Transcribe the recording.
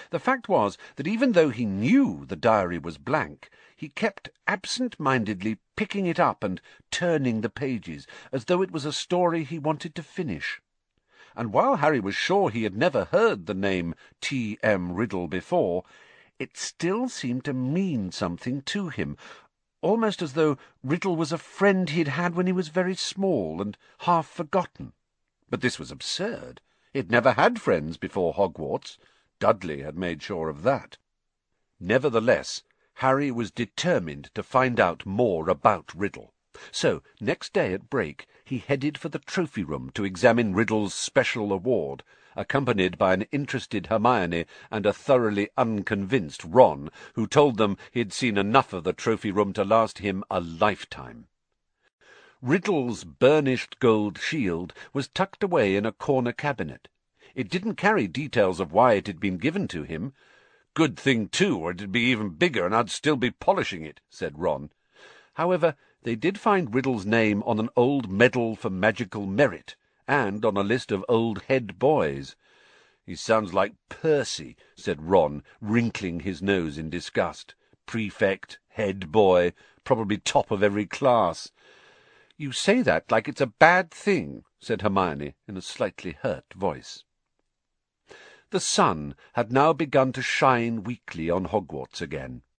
The fact was that even though he knew the diary was blank, he kept absent-mindedly picking it up and turning the pages, as though it was a story he wanted to finish. And while Harry was sure he had never heard the name T.M. Riddle before, it still seemed to mean something to him, almost as though Riddle was a friend he had had when he was very small and half forgotten. But this was absurd. He had never had friends before Hogwarts. Dudley had made sure of that. Nevertheless, Harry was determined to find out more about Riddle. So, next day at break, he headed for the trophy room to examine Riddle's special award, accompanied by an interested Hermione and a thoroughly unconvinced Ron, who told them he had seen enough of the trophy room to last him a lifetime. Riddle's burnished gold shield was tucked away in a corner cabinet. It didn't carry details of why it had been given to him. "Good thing, too, or it'd be even bigger, and I'd still be polishing it," said Ron. However, they did find Riddle's name on an old medal for magical merit, and on a list of old head boys. "He sounds like Percy," said Ron, wrinkling his nose in disgust. "Prefect, head boy, probably top of every class." "You say that like it's a bad thing," said Hermione in a slightly hurt voice. The sun had now begun to shine weakly on Hogwarts again.